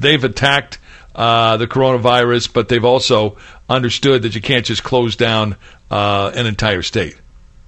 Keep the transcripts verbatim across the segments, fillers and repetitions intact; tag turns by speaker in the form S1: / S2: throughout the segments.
S1: they've attacked uh, the coronavirus, but they've also understood that you can't just close down uh, an entire state.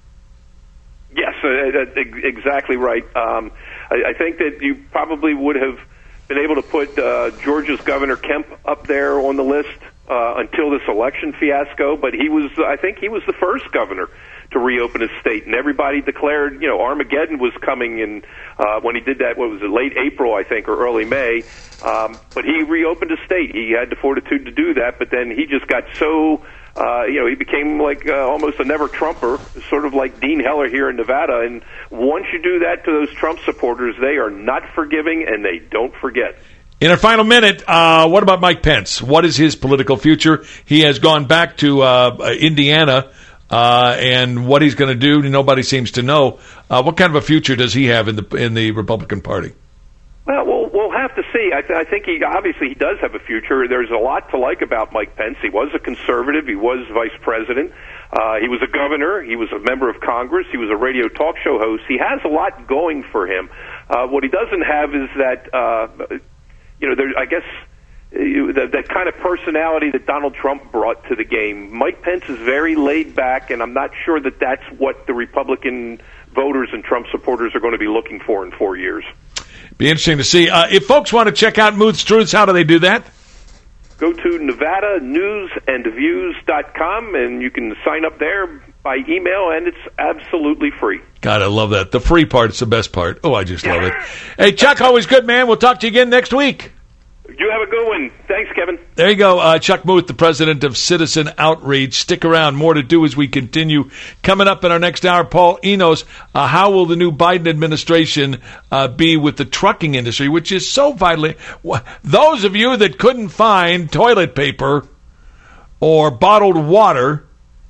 S2: Yes, uh, exactly right. Um, I, I think that you probably would have been able to put uh, Georgia's Governor Kemp up there on the list uh, until this election fiasco, but he was, I think he was the first governor to reopen his state, and everybody declared, you know, Armageddon was coming in uh, when he did that, what was it, late April, I think, or early May, um, but he reopened his state. He had the fortitude to do that, but then he just got so, uh, you know, he became like uh, almost a never-Trumper, sort of like Dean Heller here in Nevada, and once you do that to those Trump supporters, they are not forgiving, and they don't forget.
S1: In our final minute, uh, what about Mike Pence? What is his political future? He has gone back to uh, Indiana, Uh, and what he's going to do, nobody seems to know. Uh, what kind of a future does he have in the in the Republican Party?
S2: Well, we'll, we'll have to see. I, th- I think he obviously he does have a future. There's a lot to like about Mike Pence. He was a conservative. He was vice president. Uh, he was a governor. He was a member of Congress. He was a radio talk show host. He has a lot going for him. Uh, what he doesn't have is that, uh, you know, there, I guess. That, that kind of personality that Donald Trump brought to the game. Mike Pence is very laid back, and I'm not sure that that's what the Republican voters and Trump supporters are going to be looking for in four years.
S1: Be interesting to see. Uh, if folks want to check out Muth's Truths, how do they do that?
S2: Go to Nevada News and Views dot com, and you can sign up there by email, and it's absolutely free. God, I love that. The free part's the best part. Oh, I just love it. Hey, Chuck, always good, man. We'll talk to you again next week. You have a good one. Thanks, Kevin. There you go. Uh, Chuck Muth, the president of Citizen Outreach. Stick around. More to do as we continue. Coming up in our next hour, Paul Enos. Uh, how will the new Biden administration uh, be with the trucking industry, which is so vitally... Those of you that couldn't find toilet paper or bottled water...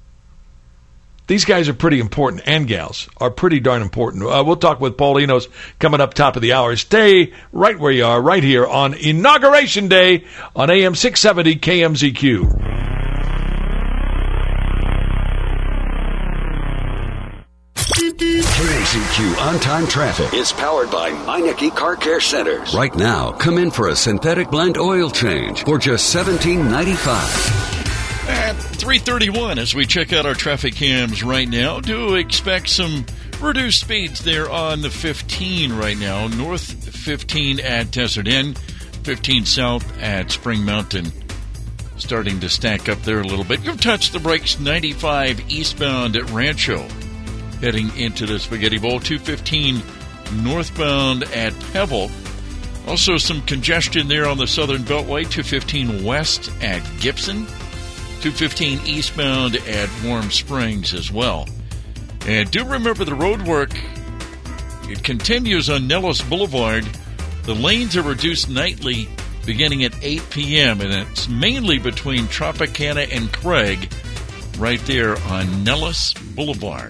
S2: These guys are pretty important, and gals are pretty darn important. Uh, we'll talk with Paul Enos coming up top of the hour. Stay right where you are, right here on Inauguration Day on A M six seventy K M Z Q.
S3: K M Z Q On-Time Traffic is powered by Meineke Car Care Centers. Right now, come in for a synthetic blend oil change for just seventeen ninety-five.
S4: At three thirty-one, as we check out our traffic cams right now, do expect some reduced speeds there on the fifteen right now. North fifteen at Desert Inn, fifteen south at Spring Mountain. Starting to stack up there a little bit. You've touched the brakes, ninety-five eastbound at Rancho. Heading into the Spaghetti Bowl, two fifteen northbound at Pebble. Also some congestion there on the Southern Beltway, two fifteen west at Gibson. two fifteen eastbound at Warm Springs as well. And do remember the road work. It continues on Nellis Boulevard. The lanes are reduced nightly beginning at eight p.m. and it's mainly between Tropicana and Craig right there on Nellis Boulevard.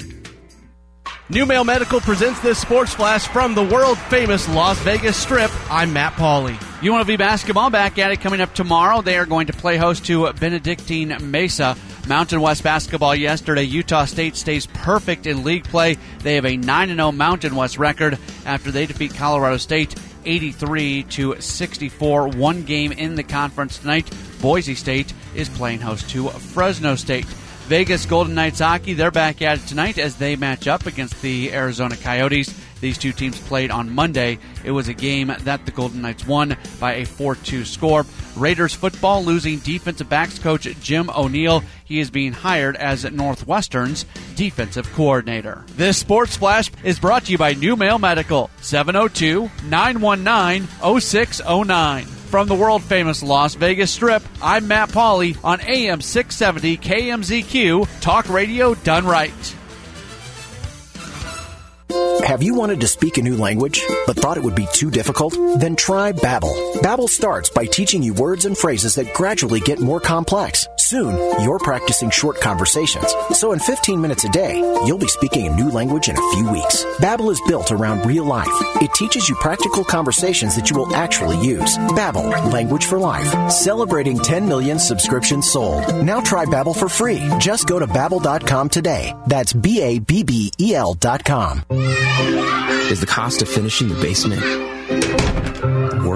S5: New Mail Medical presents this sports flash from the world-famous Las Vegas Strip. I'm Matt Pauley.
S6: U N L V basketball back at it coming up tomorrow. They are going to play host to Benedictine Mesa. Mountain West basketball yesterday. Utah State stays perfect in league play. They have a nine and oh Mountain West record after they defeat Colorado State eighty-three to sixty-four. One game in the conference tonight. Boise State is playing host to Fresno State. Vegas Golden Knights hockey, they're back at it tonight as they match up against the Arizona Coyotes. These two teams played on Monday. It was a game that the Golden Knights won by a four two score. Raiders football losing defensive backs coach Jim O'Neill. He is being hired as Northwestern's defensive coordinator.
S5: This Sports Flash is brought to you by New Mail Medical, seven oh two, nine one nine, oh six oh nine. From the world-famous Las Vegas Strip, I'm Matt Pauley on A M six seventy K M Z Q, talk radio done right.
S7: Have you wanted to speak a new language, but thought it would be too difficult? Then try Babbel. Babbel starts by teaching you words and phrases that gradually get more complex. Soon, you're practicing short conversations. So in fifteen minutes a day, you'll be speaking a new language in a few weeks. Babbel is built around real life. It teaches you practical conversations that you will actually use. Babbel, language for life. Celebrating ten million subscriptions sold. Now try Babbel for free. Just go to babbel dot com today. That's B A B B E L dot com.
S8: Is the cost of finishing the basement worth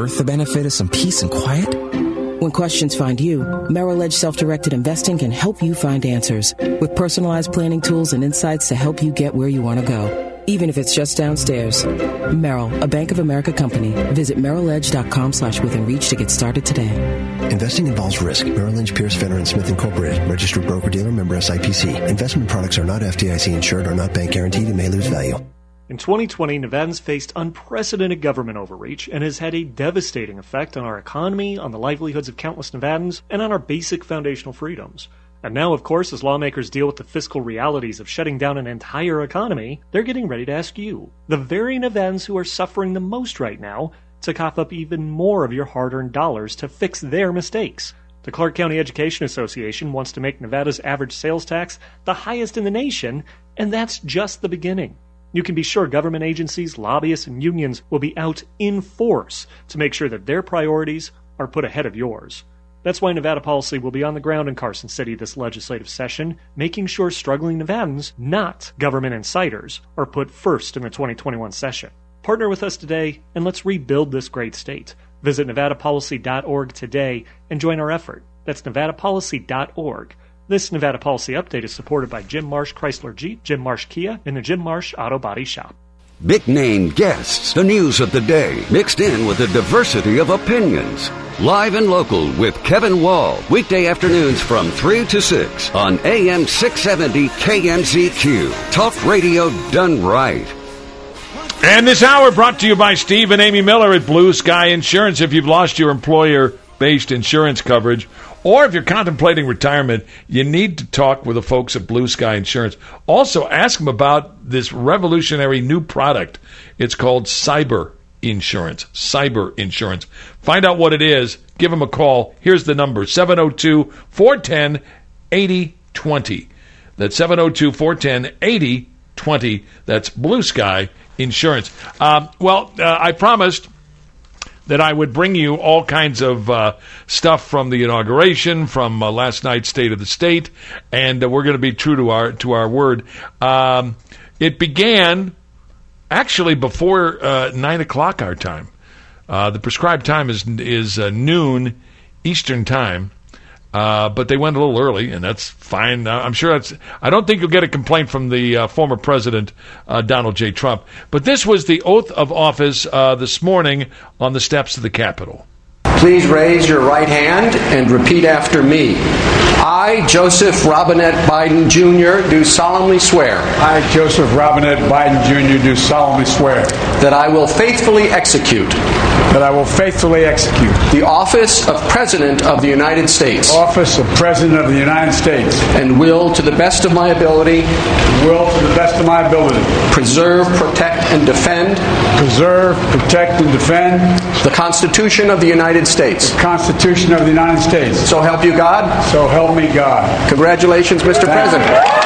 S8: worth the benefit of some peace and quiet?
S9: When questions find you, Merrill Edge Self-Directed Investing can help you find answers with personalized planning tools and insights to help you get where you want to go, even if it's just downstairs. Merrill, a Bank of America company. Visit merrilledge.com slash within reach to get started today.
S10: Investing involves risk. Merrill Lynch, Pierce, Fenner and Smith Incorporated. Registered broker-dealer, member S I P C. Investment products are not F D I C insured or not bank guaranteed and may lose value.
S11: In twenty twenty, Nevadans faced unprecedented government overreach and has had a devastating effect on our economy, on the livelihoods of countless Nevadans, and on our basic foundational freedoms. And now, of course, as lawmakers deal with the fiscal realities of shutting down an entire economy, they're getting ready to ask you, the very Nevadans who are suffering the most right now, to cough up even more of your hard-earned dollars to fix their mistakes. The Clark County Education Association wants to make Nevada's average sales tax the highest in the nation, and that's just the beginning. You can be sure government agencies, lobbyists, and unions will be out in force to make sure that their priorities are put ahead of yours. That's why Nevada Policy will be on the ground in Carson City this legislative session, making sure struggling Nevadans, not government insiders, are put first in the twenty twenty-one session. Partner with us today, and let's rebuild this great state. Visit nevada policy dot org today and join our effort. That's nevada policy dot org. This Nevada Policy Update is supported by Jim Marsh Chrysler Jeep, Jim Marsh Kia, and the Jim Marsh Auto Body Shop.
S3: Big name guests, the news of the day, mixed in with a diversity of opinions. Live and local with Kevin Wall, weekday afternoons from three to six on A M six seventy K M Z Q. Talk radio done right.
S1: And this hour brought to you by Steve and Amy Miller at Blue Sky Insurance. If you've lost your employer-based insurance coverage, or if you're contemplating retirement, you need to talk with the folks at Blue Sky Insurance. Also, ask them about this revolutionary new product. It's called Cyber Insurance. Cyber Insurance. Find out what it is. Give them a call. Here's the number, seven oh two, four one oh, eight oh two oh. That's seven oh two, four one oh, eight oh two oh. That's Blue Sky Insurance. Um, well, uh, I promised that I would bring you all kinds of uh, stuff from the inauguration, from uh, last night's State of the State, and uh, we're going to be true to our to our word. Um, it began actually before uh, nine o'clock our time. Uh, the prescribed time is is uh, noon Eastern time. Uh, but they went a little early, and that's fine. Uh, I'm sure that's. I don't think you'll get a complaint from the uh, former president, uh, Donald J. Trump. But this was the oath of office uh, this morning on the steps of the Capitol.
S12: Please raise your right hand and repeat after me. I, Joseph Robinette Biden Junior, do solemnly swear.
S13: I, Joseph Robinette Biden Junior, do solemnly swear.
S12: That I will faithfully execute.
S13: That I will faithfully execute.
S12: The office of President of the United States.
S13: Office of President of the United States.
S12: And will, to the best of my ability.
S13: Will, to the best of my ability.
S12: Preserve, protect, and defend.
S13: Preserve, protect, and defend.
S12: The Constitution of the United States.
S13: The Constitution of the United States.
S12: So help you God.
S13: So help me God.
S12: Congratulations, Mister
S13: Thank
S12: President.
S13: You.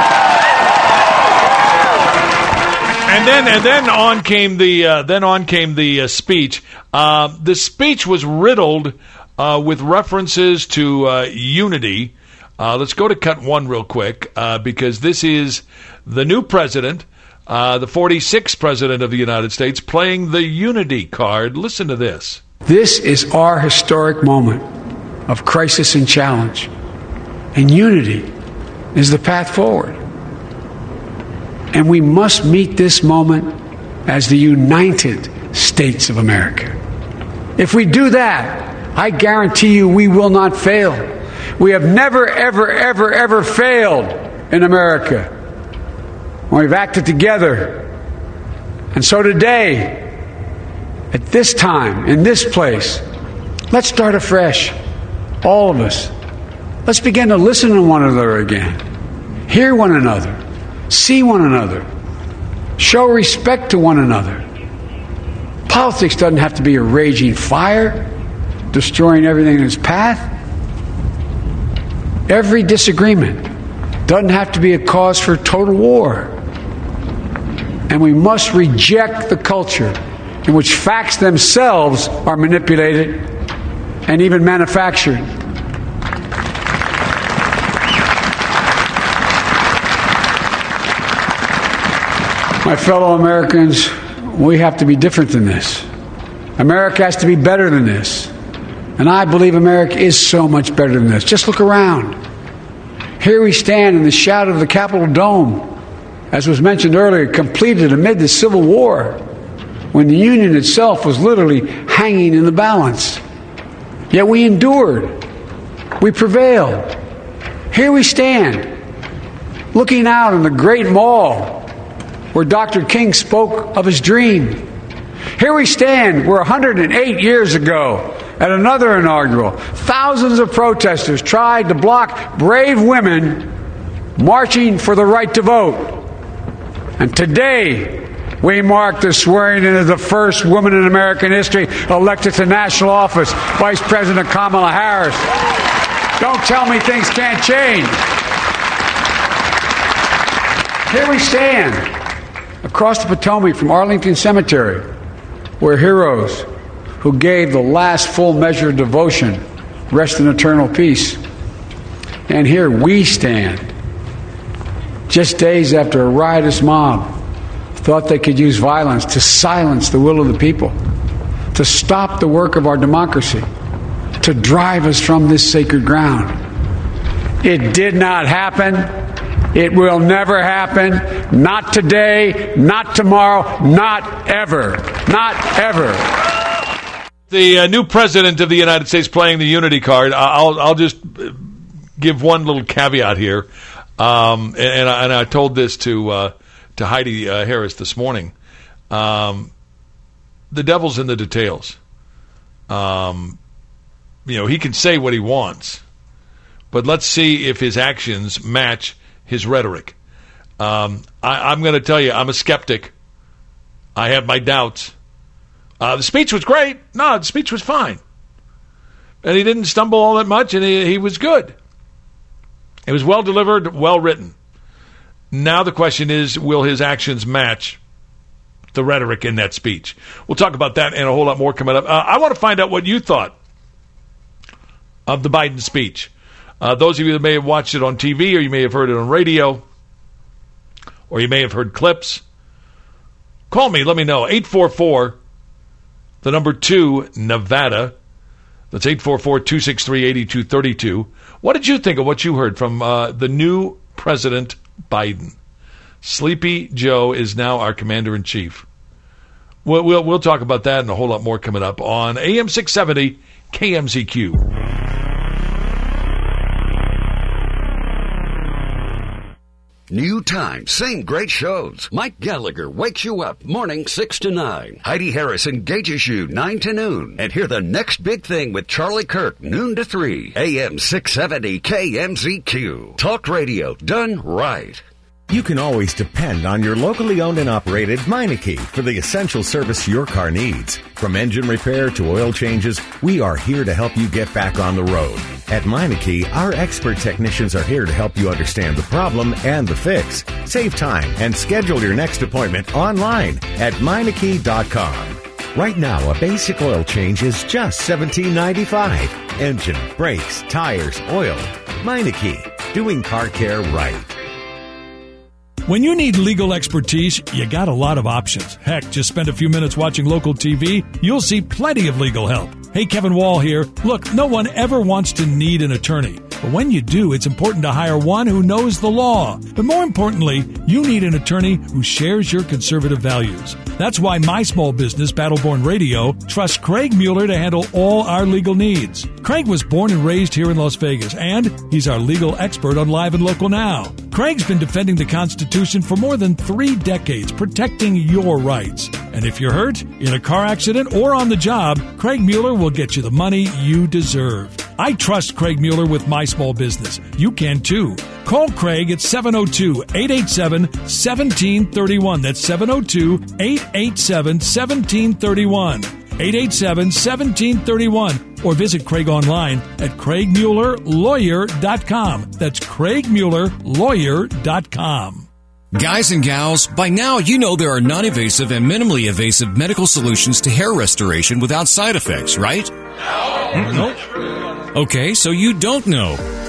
S1: And then, and then on came the uh, then on came the uh, speech. Uh, the speech was riddled uh, with references to uh, unity. Uh, let's go to cut one real quick uh, because this is the new president, uh, the forty-sixth president of the United States, playing the unity card. Listen to this.
S13: This is our historic moment of crisis and challenge, and unity is the path forward. And we must meet this moment as the United States of America. If we do that, I guarantee you we will not fail. We have never, ever, ever, ever failed in America when we've acted together. And so today, at this time, in this place, let's start afresh. All of us. Let's begin to listen to one another again. Hear one another. See one another. Show respect to one another. Politics doesn't have to be a raging fire, destroying everything in its path. Every disagreement doesn't have to be a cause for total war. And we must reject the culture in which facts themselves are manipulated and even manufactured. My fellow Americans, we have to be different than this. America has to be better than this. And I believe America is so much better than this. Just look around. Here we stand in the shadow of the Capitol Dome, as was mentioned earlier, completed amid the Civil War, when the Union itself was literally hanging in the balance. Yet we endured. We prevailed. Here we stand, looking out on the great mall where Doctor King spoke of his dream. Here we stand where one hundred eight years ago, at another inaugural, thousands of protesters tried to block brave women marching for the right to vote. And today, we mark the swearing in of the first woman in American history elected to national office, Vice President Kamala Harris. Don't tell me things can't change. Here we stand, across the Potomac from Arlington Cemetery, where heroes who gave the last full measure of devotion rest in eternal peace. And here we stand, just days after a riotous mob thought they could use violence to silence the will of the people, to stop the work of our democracy, to drive us from this sacred ground. It did not happen. It will never happen. Not today, not tomorrow, not ever. Not ever.
S1: The uh, new president of the United States playing the unity card. I'll I'll just give one little caveat here, um, and, and, I, and I told this to uh, to Heidi uh, Harris this morning. Um, the devil's in the details. Um, you know, he can say what he wants, but let's see if his actions match his rhetoric. Um, I, I'm going to tell you, I'm a skeptic. I have my doubts. Uh, the speech was great. No, the speech was fine. And he didn't stumble all that much, and he, he was good. It was well delivered, well written. Now the question is, will his actions match the rhetoric in that speech? We'll talk about that and a whole lot more coming up. Uh, I want to find out what you thought of the Biden speech. Uh, those of you that may have watched it on T V, or you may have heard it on radio, or you may have heard clips, call me, let me know. eight four four, the number two, Nevada. That's eight four four, two six three, eight two three two. What did you think of what you heard from uh, the new President Biden? Sleepy Joe is now our commander-in-chief. We'll, we'll, we'll talk about that and a whole lot more coming up on A M six seventy K M Z Q.
S3: New time, same great shows. Mike Gallagher wakes you up morning six to nine. Heidi Harris engages you nine to noon. And hear the next big thing with Charlie Kirk noon to three. A M six seventy K M Z Q. Talk radio done right.
S14: You can always depend on your locally owned and operated Meineke for the essential service your car needs. From engine repair to oil changes, we are here to help you get back on the road. At Meineke, our expert technicians are here to help you understand the problem and the fix. Save time and schedule your next appointment online at Meineke dot com. Right now, a basic oil change is just seventeen ninety-five. Engine, brakes, tires, oil. Meineke, doing car care right.
S15: When you need legal expertise, you got a lot of options. Heck, just spend a few minutes watching local T V. You'll see plenty of legal help. Hey, Kevin Wall here. Look, no one ever wants to need an attorney. But when you do, it's important to hire one who knows the law. But more importantly, you need an attorney who shares your conservative values. That's why my small business, Battleborn Radio, trusts Craig Mueller to handle all our legal needs. Craig was born and raised here in Las Vegas, and he's our legal expert on Live and Local Now. Craig's been defending the Constitution for more than three decades, protecting your rights. And if you're hurt, in a car accident, or on the job, Craig Mueller will get you the money you deserve. I trust Craig Mueller with my small business. You can too. Call Craig at seven oh two, eight eight seven, one seven three one. That's seven oh two, eight eight seven, one seven three one. eight eight seven, one seven three one. Or visit Craig online at craig mueller lawyer dot com. That's craig mueller lawyer dot com.
S16: Guys and gals, by now you know there are non-invasive and minimally invasive medical solutions to hair restoration without side effects, right?
S15: No. Nope.
S16: Okay, so you don't know.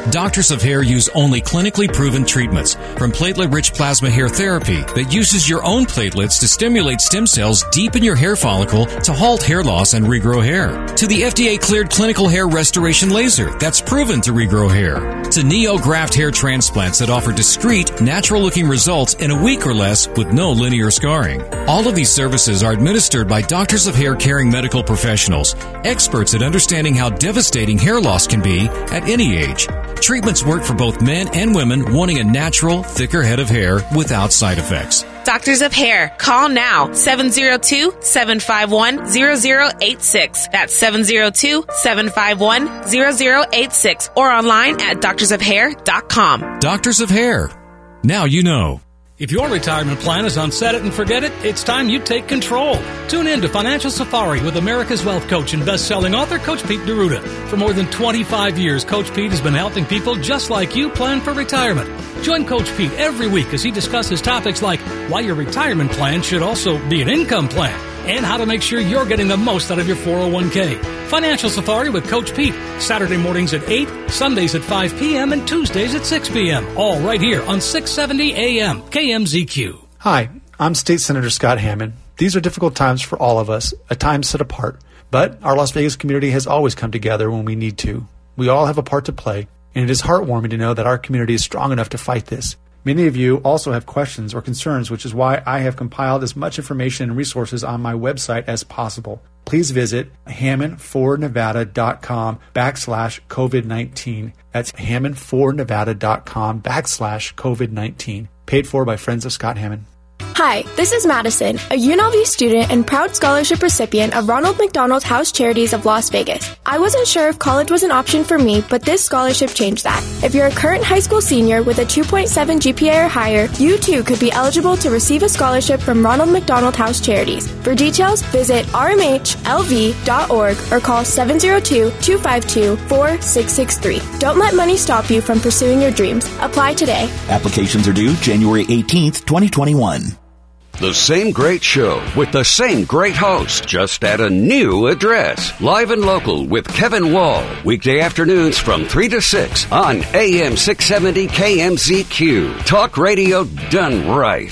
S16: Doctors of Hair use only clinically proven treatments, from platelet-rich plasma hair therapy that uses your own platelets to stimulate stem cells deep in your hair follicle to halt hair loss and regrow hair, to the F D A-cleared clinical hair restoration laser that's proven to regrow hair, to NeoGraft hair transplants that offer discreet, natural-looking results in a week or less with no linear scarring. All of these services are administered by Doctors of Hair caring medical professionals, experts at understanding how devastating hair loss can be at any age. Treatments work for both men and women wanting a natural, thicker head of hair without side effects.
S17: Doctors of Hair. Call now, seven oh two, seven five one, zero zero eight six. That's seven oh two, seven five one, zero zero eight six. Or online at doctors of hair dot com.
S16: Doctors of Hair. Now you know.
S18: If your retirement plan is on set it and forget it, it's time you take control. Tune in to Financial Safari with America's Wealth Coach and best-selling author Coach Pete D'Arruda. For more than twenty-five years, Coach Pete has been helping people just like you plan for retirement. Join Coach Pete every week as he discusses topics like why your retirement plan should also be an income plan and how to make sure you're getting the most out of your four oh one k. Financial Safari with Coach Pete, Saturday mornings at eight, Sundays at five p.m., and Tuesdays at six p.m., all right here on six seventy A M K M Z Q.
S19: Hi, I'm State Senator Scott Hammond. These are difficult times for all of us, a time set apart. But our Las Vegas community has always come together when we need to. We all have a part to play, and it is heartwarming to know that our community is strong enough to fight this. Many of you also have questions or concerns, which is why I have compiled as much information and resources on my website as possible. Please visit hammond for nevada dot com backslash COVID nineteen. That's hammond for nevada dot com backslash COVID nineteen. Paid for by Friends of Scott Hammond.
S20: Hi, this is Madison, a U N L V student and proud scholarship recipient of Ronald McDonald House Charities of Las Vegas. I wasn't sure if college was an option for me, but this scholarship changed that. If you're a current high school senior with a two point seven G P A or higher, you too could be eligible to receive a scholarship from Ronald McDonald House Charities. For details, visit r m h l v dot org or call seven oh two, two five two, four six six three. Don't let money stop you from pursuing your dreams. Apply today.
S21: Applications are due January eighteenth, twenty twenty-one.
S3: The same great show with the same great host, just at a new address. Live and local with Kevin Wall. Weekday afternoons from three to six on A M six seventy K M Z Q. Talk radio done right.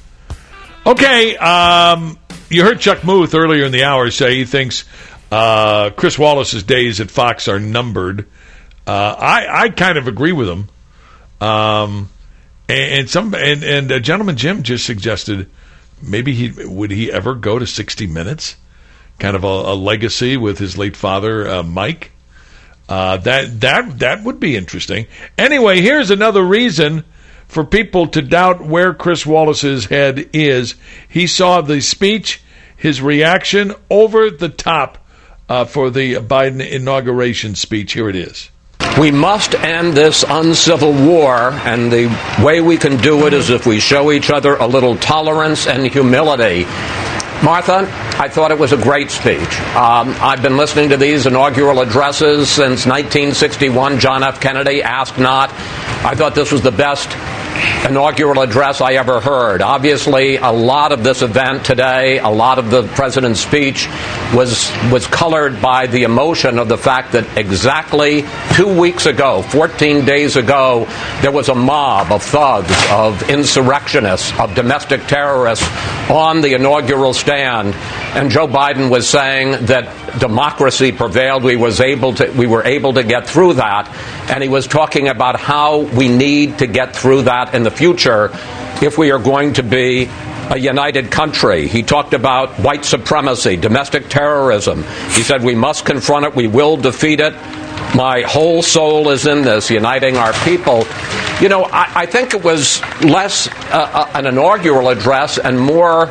S1: Okay, um, you heard Chuck Muth earlier in the hour say he thinks uh, Chris Wallace's days at Fox are numbered. Uh, I, I kind of agree with him. Um, and, and some and, and uh, Gentleman Jim just suggested maybe he would he ever go to sixty minutes, kind of a, a legacy with his late father, uh, Mike. Uh, that that that would be interesting. Anyway, here's another reason for people to doubt where Chris Wallace's head is. He saw the speech, his reaction over the top uh, for the Biden inauguration speech. Here it is.
S12: We must end this uncivil war, and the way we can do it is if we show each other a little tolerance and humility. Martha, I thought it was a great speech. Um, I've been listening to these inaugural addresses since nineteen sixty-one, John F. Kennedy, Ask Not. I thought this was the best inaugural address I ever heard. Obviously, a lot of this event today, a lot of the president's speech was was colored by the emotion of the fact that exactly two weeks ago, fourteen days ago, there was a mob of thugs, of insurrectionists, of domestic terrorists on the inaugural stand, and Joe Biden was saying that democracy prevailed. We was able to we were able to get through that, and he was talking about how we need to get through that in the future if we are going to be a united country. He talked about white supremacy, domestic terrorism. He said we must confront it, we will defeat it. My whole soul is in this, uniting our people. You know, I, I think it was less uh, an inaugural address and more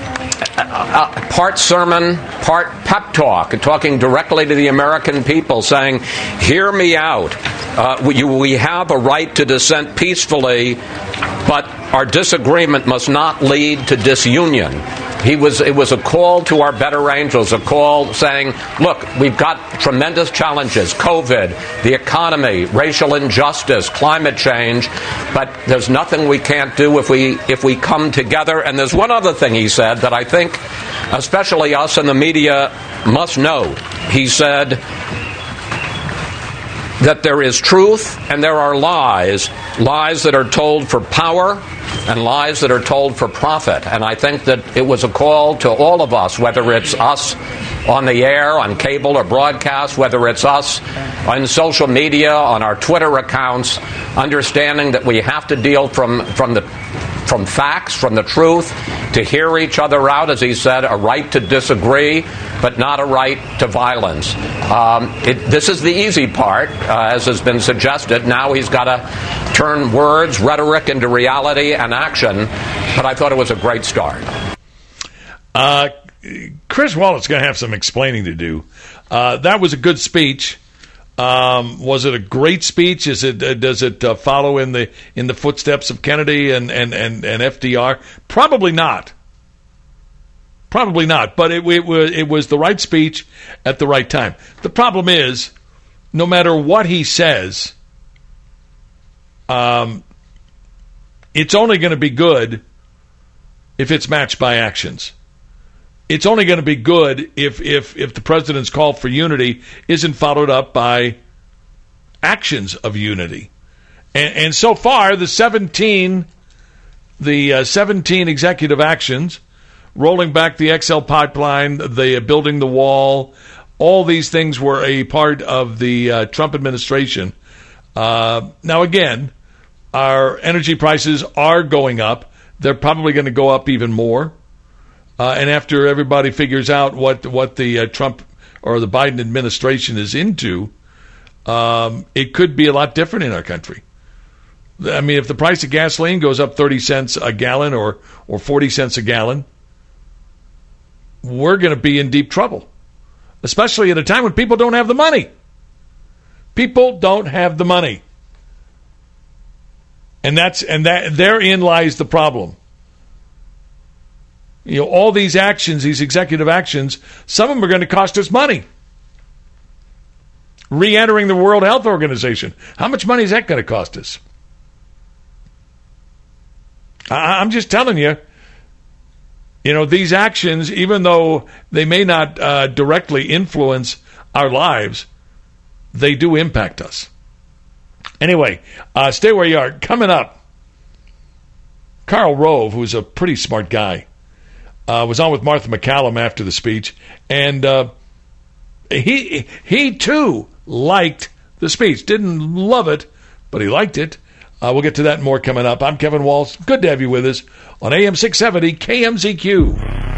S12: uh, part sermon, part pep talk, talking directly to the American people, saying, hear me out. Uh, we, we have a right to dissent peacefully, but our disagreement must not lead to disunion. He was. It was a call to our better angels, a call saying, look, we've got tremendous challenges, COVID, the economy, racial injustice, climate change, but there's nothing we can't do if we if we come together. And there's one other thing he said that I think especially us in the media must note. He said, that there is truth and there are lies, lies that are told for power and lies that are told for profit. And I think that it was a call to all of us, whether it's us on the air, on cable or broadcast, whether it's us on social media, on our Twitter accounts, understanding that we have to deal from, from the from facts, from the truth, to hear each other out, as he said, a right to disagree, but not a right to violence. Um, it, this is the easy part, uh, as has been suggested. Now he's got to turn words, rhetoric into reality and action, but I thought it was a great start.
S1: Uh, Chris Wallace is going to have some explaining to do. Uh, that was a good speech. Um, was it a great speech? Is it uh, does it uh, follow in the in the footsteps of Kennedy and, and, and, and F D R? Probably not. Probably not. But it, it was it was the right speech at the right time. The problem is, no matter what he says, um, it's only going to be good if it's matched by actions. It's only going to be good if, if, if the president's call for unity isn't followed up by actions of unity. And, and so far, the seventeen, the uh, seventeen executive actions, rolling back the X L pipeline, the uh, building the wall, all these things were a part of the uh, Trump administration. Uh, now, again, our energy prices are going up. They're probably going to go up even more. Uh, and after everybody figures out what what the uh, Trump or the Biden administration is into, um, it could be a lot different in our country. I mean, if the price of gasoline goes up thirty cents a gallon or, or forty cents a gallon, we're going to be in deep trouble, especially at a time when people don't have the money. People don't have the money. And that's and that therein lies the problem. You know, all these actions, these executive actions, some of them are going to cost us money. Re-entering the World Health Organization. How much money is that going to cost us? I, I'm just telling you, you know, these actions, even though they may not uh, directly influence our lives, they do impact us. Anyway, uh, stay where you are. Coming up, Karl Rove, who's a pretty smart guy, Uh, was on with Martha MacCallum after the speech, and uh, he he too liked the speech. Didn't love it, but he liked it. Uh, we'll get to that and more coming up. I'm Kevin Walsh. Good to have you with us on A M six seventy K M Z Q.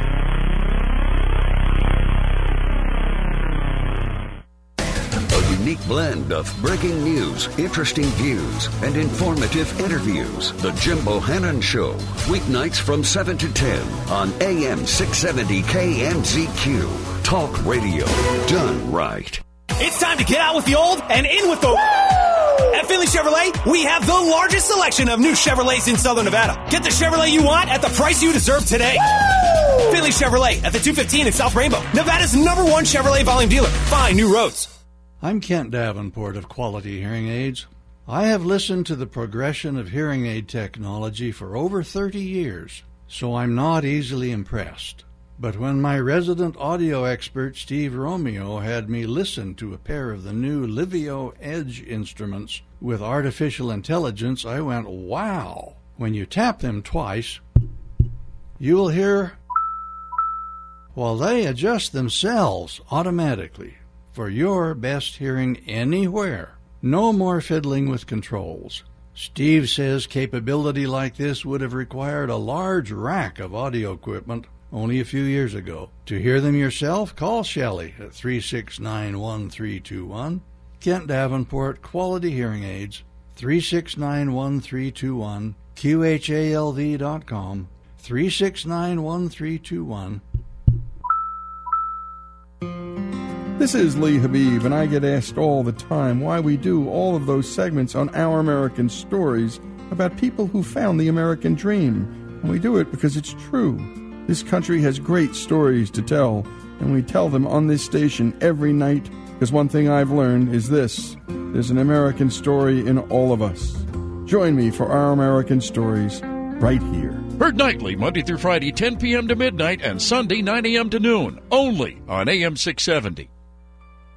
S3: Unique blend of breaking news, interesting views, and informative interviews. The Jim Bohannon Show, weeknights from seven to ten on A M six seventy K M Z Q. Talk radio done right.
S2: It's time to get out with the old and in with the... Woo! At Finley Chevrolet, we have the largest selection of new Chevrolets in Southern Nevada. Get the Chevrolet you want at the price you deserve today. Woo! Finley Chevrolet at the two fifteen in South Rainbow, Nevada's number one Chevrolet volume dealer. Find new roads.
S22: I'm Kent Davenport of Quality Hearing Aids. I have listened to the progression of hearing aid technology for over thirty years, so I'm not easily impressed. But when my resident audio expert Steve Romeo had me listen to a pair of the new Livio Edge instruments with artificial intelligence, I went, wow! When you tap them twice, you will hear while they adjust themselves automatically for your best hearing anywhere. No more fiddling with controls. Steve says capability like this would have required a large rack of audio equipment only a few years ago. To hear them yourself, call Shelley at three six nine, one three two one. Kent Davenport, Quality Hearing Aids, three six nine, one three two one, Q H A L V dot com, three six nine, one three two one.
S23: This is Lee Habib, and I get asked all the time why we do all of those segments on Our American Stories about people who found the American dream. And we do it because it's true. This country has great stories to tell, and we tell them on this station every night, because one thing I've learned is this: there's an American story in all of us. Join me for Our American Stories right here.
S4: Heard nightly, Monday through Friday, ten p.m. to midnight, and Sunday, nine a.m. to noon, only on A M six seventy.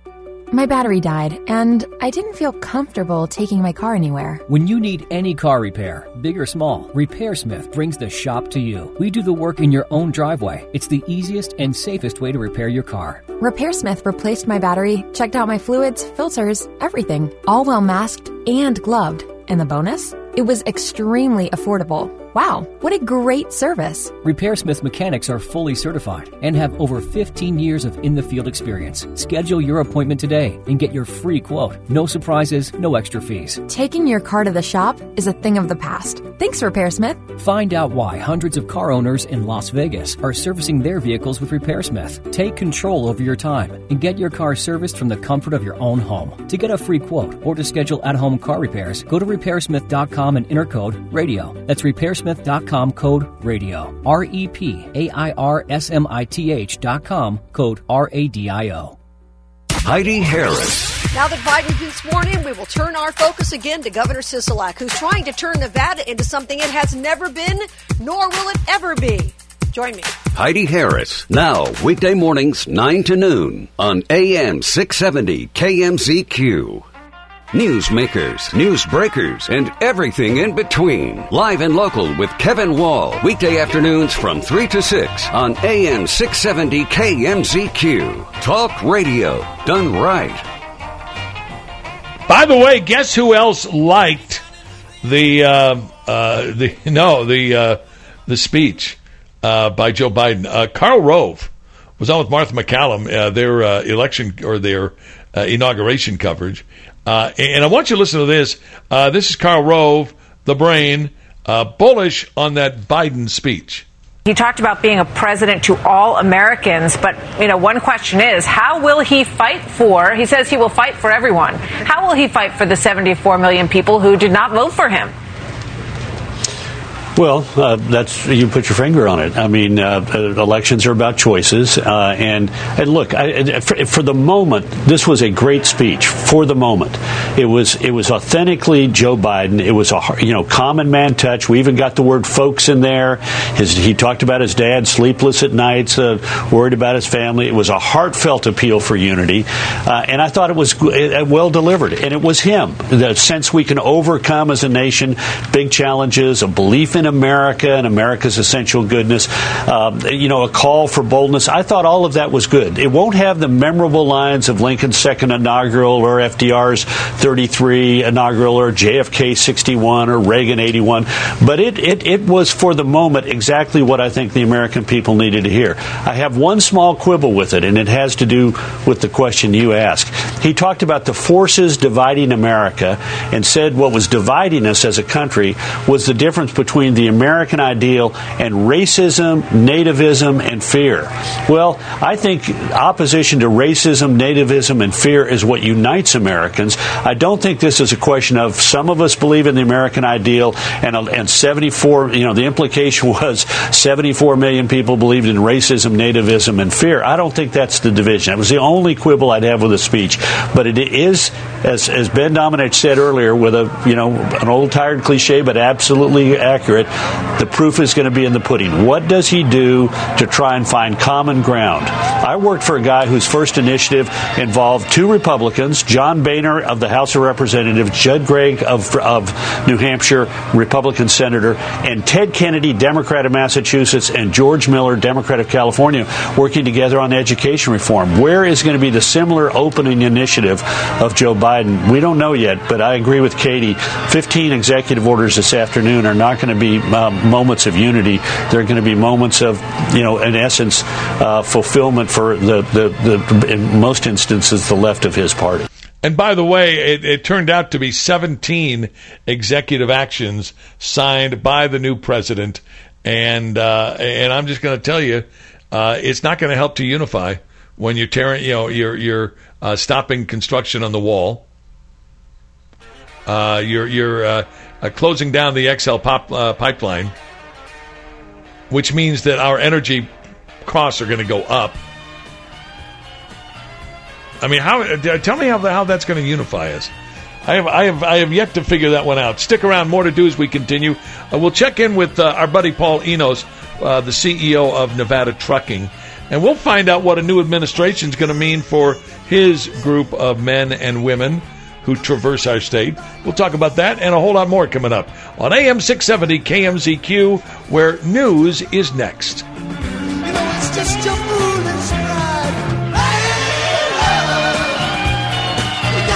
S5: My battery died, and I didn't feel comfortable taking my car anywhere.
S6: When you need any car repair, big or small, RepairSmith brings the shop to you. We do the work in your own driveway. It's the easiest and safest way to repair your car.
S5: RepairSmith replaced my battery, checked out my fluids, filters, everything, all well masked and gloved. And the bonus? It was extremely affordable. Wow, what a great service.
S6: RepairSmith mechanics are fully certified and have over fifteen years of in-the-field experience. Schedule your appointment today and get your free quote. No surprises, no extra fees.
S5: Taking your car to the shop is a thing of the past. Thanks, RepairSmith.
S6: Find out why hundreds of car owners in Las Vegas are servicing their vehicles with RepairSmith. Take control over your time and get your car serviced from the comfort of your own home. To get a free quote or to schedule at-home car repairs, go to repair smith dot com and enter code RADIO. That's RepairSmith dot com code radio. R E P A I R S M I T H dot com code R A D I O.
S3: Heidi Harris.
S7: Now that Biden has sworn in, we will turn our focus again to Governor Sisolak, who's trying to turn Nevada into something it has never been, nor will it ever be. Join me.
S3: Heidi Harris, now weekday mornings nine to noon on A M six seventy K M Z Q. Newsmakers, news breakers, and everything in between. Live and local with Kevin Wall. Weekday afternoons from three to six on A M six seventy K M Z Q. Talk radio done right.
S1: By the way, guess who else liked the uh, uh, the no the uh, the speech uh, by Joe Biden? Uh, Karl Rove was on with Martha McCallum, uh, their uh, election or their uh, inauguration coverage. Uh, and I want you to listen to this. Uh, this is Karl Rove, the brain, uh, bullish on that Biden speech.
S24: He talked about being a president to all Americans, but, you know, one question is, how will he fight for, he says he will fight for everyone. How will he fight for the seventy-four million people who did not vote for him?
S25: Well, uh, that's you put your finger on it. I mean, uh, elections are about choices, uh, and and look, I, for, for the moment, this was a great speech. For the moment, it was it was authentically Joe Biden. It was a you know common man touch. We even got the word "folks" in there. His, he talked about his dad sleepless at nights, uh, worried about his family. It was a heartfelt appeal for unity, uh, and I thought it was well delivered. And it was him. The sense we can overcome as a nation big challenges, a belief in America and America's essential goodness, um, you know, a call for boldness. I thought all of that was good. It won't have the memorable lines of Lincoln's second inaugural or F D R's thirty-three inaugural or J F K sixty-one or Reagan eighty-one, but it, it, it was for the moment exactly what I think the American people needed to hear. I have one small quibble with it, and it has to do with the question you asked. He talked about the forces dividing America and said what was dividing us as a country was the difference between the American ideal and racism, nativism, and fear. Well, I think opposition to racism, nativism, and fear is what unites Americans. I don't think this is a question of some of us believe in the American ideal and and seventy-four, you know, the implication was seventy-four million people believed in racism, nativism, and fear. I don't think that's the division. That was the only quibble I'd have with the speech. But it is, as as Ben Domenech said earlier, with a, you know, an old tired cliche, but absolutely accurate, the proof is going to be in the pudding. What does he do to try and find common ground? I worked for a guy whose first initiative involved two Republicans, John Boehner of the House of Representatives, Judd Gregg of, of New Hampshire, Republican Senator, and Ted Kennedy, Democrat of Massachusetts, and George Miller, Democrat of California, working together on education reform. Where is going to be the similar opening initiative of Joe Biden? We don't know yet, but I agree with Katie. fifteen executive orders this afternoon are not going to be um, moments of unity. They're going to be moments of, you know, in essence, uh, fulfillment for the, the, the, in most instances, the left of his party.
S1: And by the way, it, it turned out to be seventeen executive actions signed by the new president. And uh, and I'm just going to tell you, uh, it's not going to help to unify when you're tearing, you know, you're you're uh, stopping construction on the wall. Uh, you're you're uh, uh, closing down the X L pop, uh, pipeline, which means that our energy costs are going to go up. I mean, how? Tell me how how that's going to unify us. I have I have I have yet to figure that one out. Stick around. More to do as we continue. Uh, we'll check in with uh, our buddy Paul Enos, uh, the C E O of Nevada Trucking, and we'll find out what a new administration is going to mean for his group of men and women who traverse our state. We'll talk about that and a whole lot more coming up on A M six seventy K M Z Q, where news is next.